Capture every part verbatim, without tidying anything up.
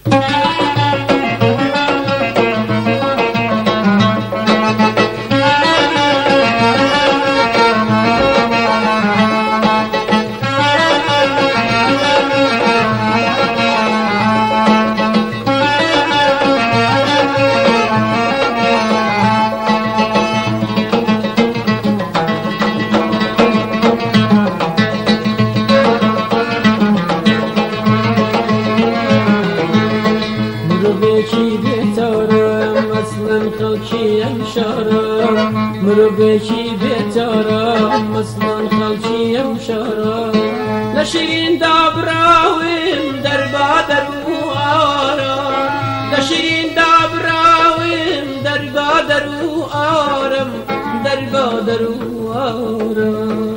مرۆڤێکی بێتارم مەسڵان خەڵکیم شارم لە شیریندا براوم دەربا دەروارە لە شیریندا براوم دەربا دەروارم دەربا دەروارە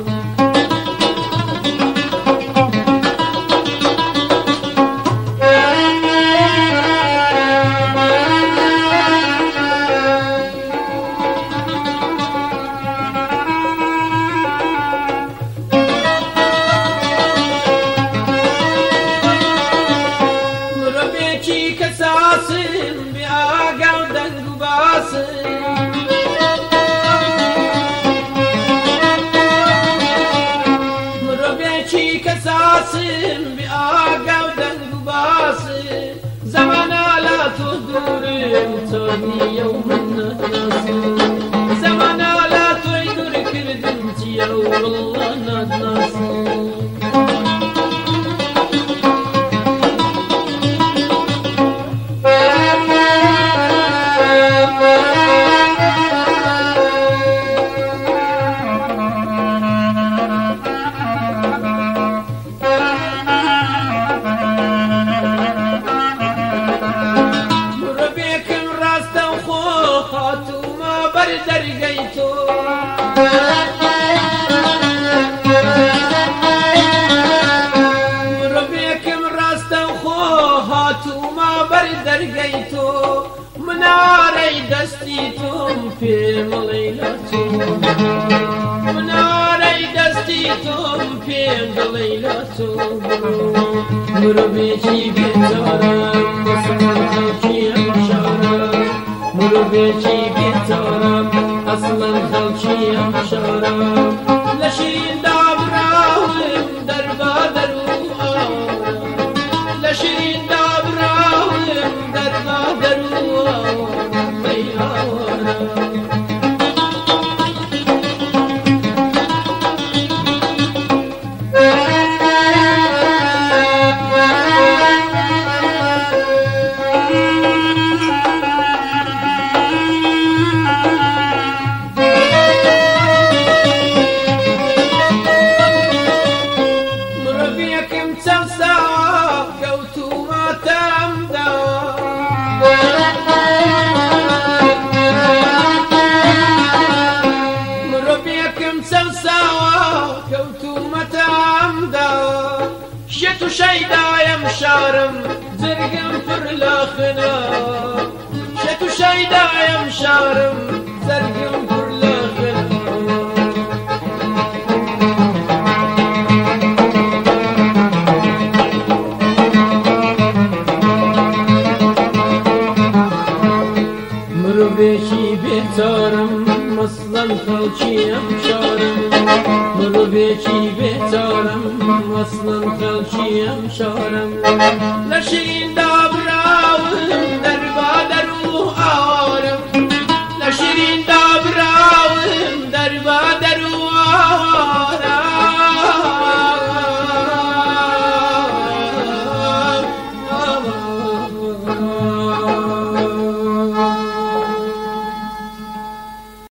كساسم بآقا ودنق باسم زمانا لا تدور تاني يوم الناس زمانا لا تدور كردمت يوم الله الناس درگیتو مربیکم راستم خو هاتو ما بر درگیتو مناری دستی توم پیم لیلاتو مناری دستی توم پیم لیلاتو مربیکی بیتارم مسلم خلقیم شارم مربیکی بیتارم اصلا خلقیم شارم لشین دابراویم دربا درو آرم لشین دابراویم دربا درو آرم ای آرم شتو شيدايم شارم زرقم پر لاخنا شتو شيدايم شارم زرقم پر لاخنا مربيشي بيتارم مصلا خلقيم شارم مربيشي بيتارم اصلا خلقیم شارم لشین